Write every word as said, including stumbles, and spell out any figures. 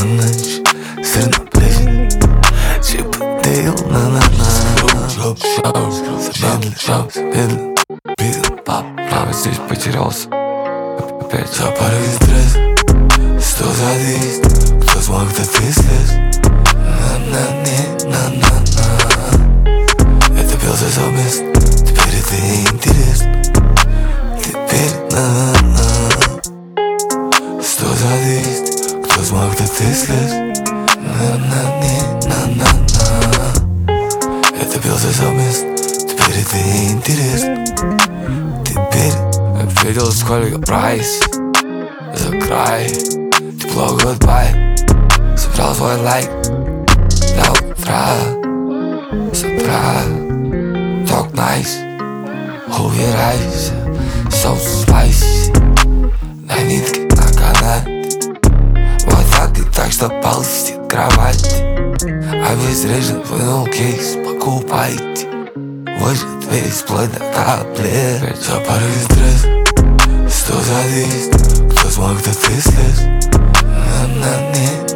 на ночь, сыр на плечи, чип и дейл, на-на-на. Шоу, шоу, медленно, шоу, медленно. Битл, пап, прямо здесь потерялся. Опять запарывай стресс, сто за двести. Кто смог, да ты слез. На-на-не, на-на-на. Это пелся совместно, теперь это не интересно. Теперь на-на-на. Сто за двести. Кто смог, да ты слез. На-на-не, на-на-на. Это пелся совместно, теперь это не интересно. Теперь видел, сколько прайс за край. Тепло, goodbye. Собрал свой лайк до утра. С утра talk nice. Убирайся, соус спайси. На нитке, на канате. Вот так и так, что ползти кровать. Обезврежен вынул кейс, покупайте. Выжат весь вплоть до таблет. Запарывай стресс, сто за двести. Кто смог, да ты слез. На-на-не.